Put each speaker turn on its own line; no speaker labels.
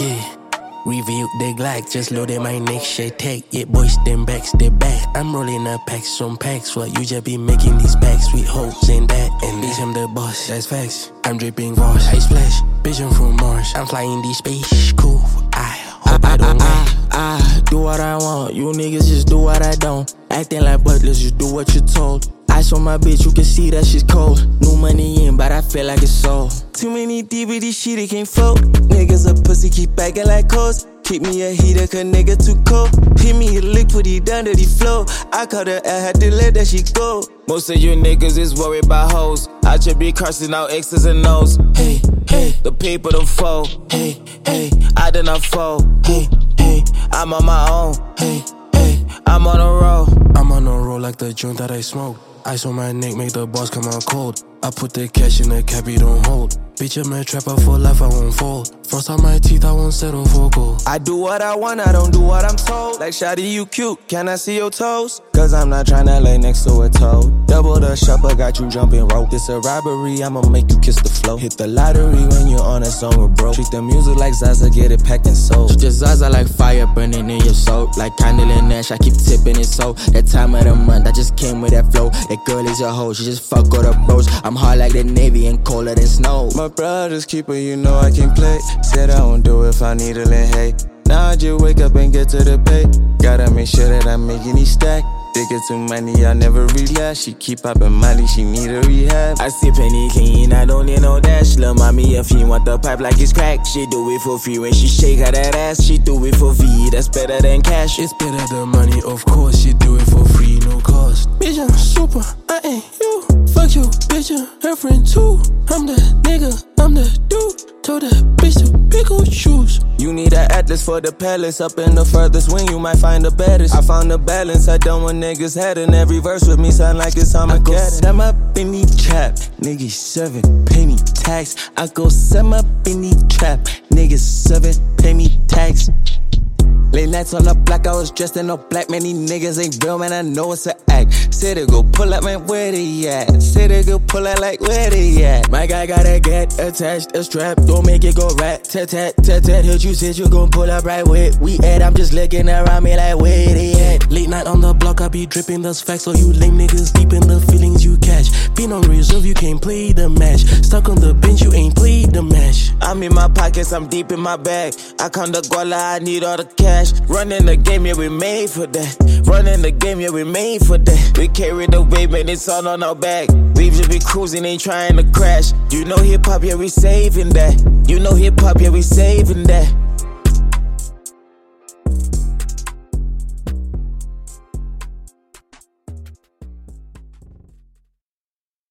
Yeah. Review the Glock, just loaded my next shit tag. Yeah, boys, them backs, they back. I'm rolling up packs on packs. What you just be making these packs with hoes in that. And bitch, I'm the boss, that's facts. I'm dripping Voss, I splash. Bitch, I'm from Mars. I'm flying these space, cool. I hope I don't
I do what I want. You niggas just do what I don't. Acting like butlers, just do what you're told. Ice on my bitch, you can see that she's cold. New money in, but I feel like it's sold. Too many DVD shit, it can't float. Niggas a pussy, keep acting like hoes. Keep me a heater, cause nigga too cold. Hit me a lick, put it down to the flow. I caught her, I had to let that shit go. Most of you niggas is worried about hoes. I just be cursing out X's and O's. Hey, hey, the people don't fold. Hey, hey, I did not fold. Hey, hey, I'm on my own. Hey, hey, I'm on a roll.
I'm on a roll like the joint that I smoke. Ice on my neck, make the boss come out cold. I put the cash in the cap, you don't hold. Bitch, I'm a trapper for life, I won't fold. Frost on my teeth, I won't settle for gold.
I do what I want, I don't do what I'm told. Like, shawty, you cute, can I see your toes? Cause I'm not tryna lay next to a toad. Double the shopper, got you jumping rope. This a robbery, I'ma make you kiss the flow. Hit the lottery when you're on a song with bro. Treat the music like Zaza, get it packed and sold. Just Zaza like fire burning in your soul. Like Kanye and Nash, I keep tipping it so. That time of the month, I just came with that flow. That girl is a hoe, she just fuck all the bros. I'm hard like the Navy and colder than snow. My brother's keeper, you know I can play. Said I won't do it if I need a little hay. Now I just wake up and get to the pay. Gotta make sure that I'm making these stack. They get too money, I never relax. She keep popping Molly, she need a rehab. I see penny clean, I don't need no dash. Lil' mommy, if you want the pipe like it's crack, she do it for free when she shake her that ass. She do it for V, that's better than cash.
It's better than money, of course. She do it for free, no cost.
Bitch, I'm super, I ain't you. Fuck you, bitch, I'm her friend too. I'm the nigga, I'm the dude. Told that bitch to pick her shoes. You need an atlas for the palace. Up in the furthest wing, you might find the baddest. I found the balance, I done what niggas had. And every verse with me sound like it's Armageddon. I'm up in the trap, niggas serving, pay me tax. I go sum up in the trap, niggas serving, pay me tax. Late nights on the block, I was dressed in all black. Man, these niggas ain't real, man, I know it's an act. Say they go pull up, man, where they at? Say they go pull up, like, where they at? My guy gotta get attached, a strap. Don't make it go rat, tat, tat, tat, tat. Heard you said you gon' pull up right where we at. I'm just looking around me like, where they at?
Late night on the block, I be dripping those facts. So you lame niggas deep in the feelings you catch. Been on reserve, you can't play the match. Stuck on the bench, you ain't played the match.
I'm in my pockets, I'm deep in my bag. I come to Guala, I need all the cash. Running the game, yeah, we made for that. Running the game, yeah, we made for that. We carry the weight, man, it's all on our back. We just be cruising, ain't trying to crash. You know hip hop, yeah, we saving that. You know hip hop, yeah, we saving that.